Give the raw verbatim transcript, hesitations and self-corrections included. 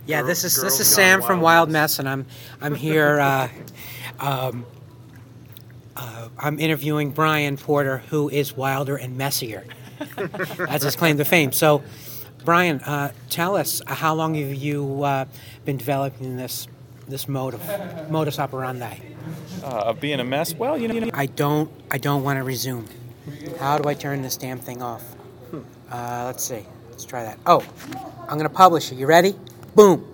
Yeah, Girl- this is this Girls is Gone Sam from Wild Mess. Mess, and I'm I'm here. Uh, um, uh, I'm interviewing Brian Porter, who is wilder and messier. That's his claim to fame. So, Brian, uh, tell us uh, how long have you uh, been developing this this mode of modus operandi? Uh, of being a mess? Well, you know, you know I don't I don't want to resume. How do I turn this damn thing off? Uh, let's see. Let's try that. Oh, I'm gonna publish it. You ready? Boom.